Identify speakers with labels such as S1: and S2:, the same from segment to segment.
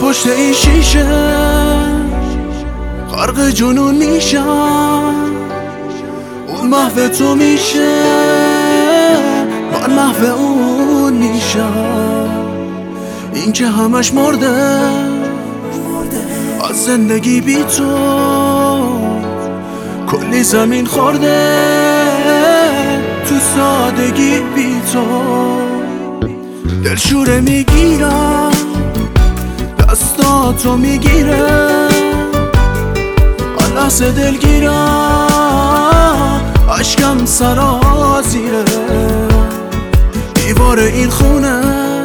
S1: پشت این شیشه غرق جنون میشم، اون محو تو میشه من محو اون میشم. این که همش مرده از زندگی بی تو، کلی زمین خورده تو سادگی بی تو. دلشوره میگیرم دستاتو میگیره، لحظه دلگیرم عشقم سرازیره. دیوار این خونه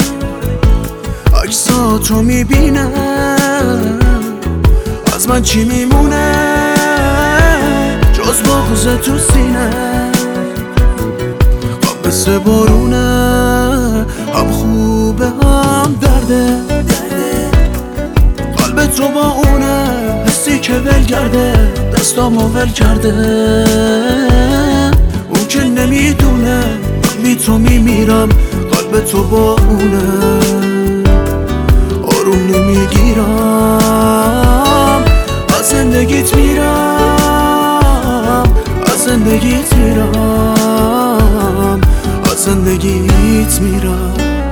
S1: عکساتو میبینه، از من چی میمونه جز بغض تو سینه. قبل سه بارونه، هم خوبه هم درده، قلب تو با اونه حسی که ول کرده دستامو ول کرده. اون که نمیدونه بی تو میمیرم، قلب تو با اونه آروم نمیگیرم. از زندگیت میرم، از زندگیت میرم، از زندگیت میرم.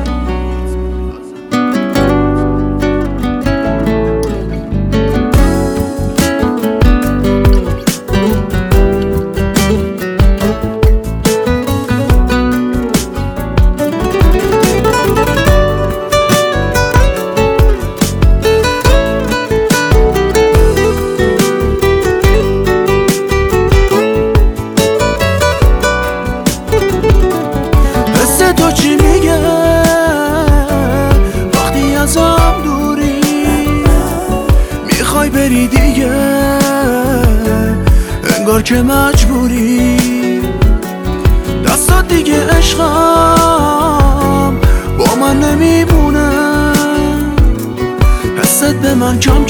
S1: تو چی میگه وقتی ازم دوری، میخوای بری دیگه انگار که مجبوری. دستات دیگه عشقم با من نمیمونه، حست به من کم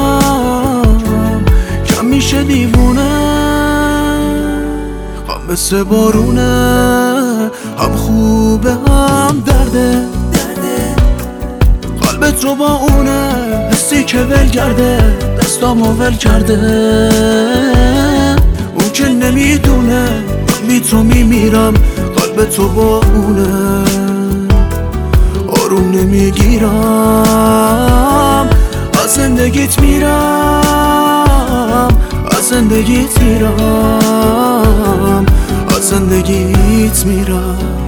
S1: کم میشه دیوونه. غم سه بارونه، هم خوبه هم درده، قلب تو با اونه حسی که ول کرده دستامو ول کرده. اون که نمیدونه بی تو میمیرم، قلب تو با اونه آروم نمیگیرم. از زندگیت میرم، از زندگیت میرم، از زندگیت میرم.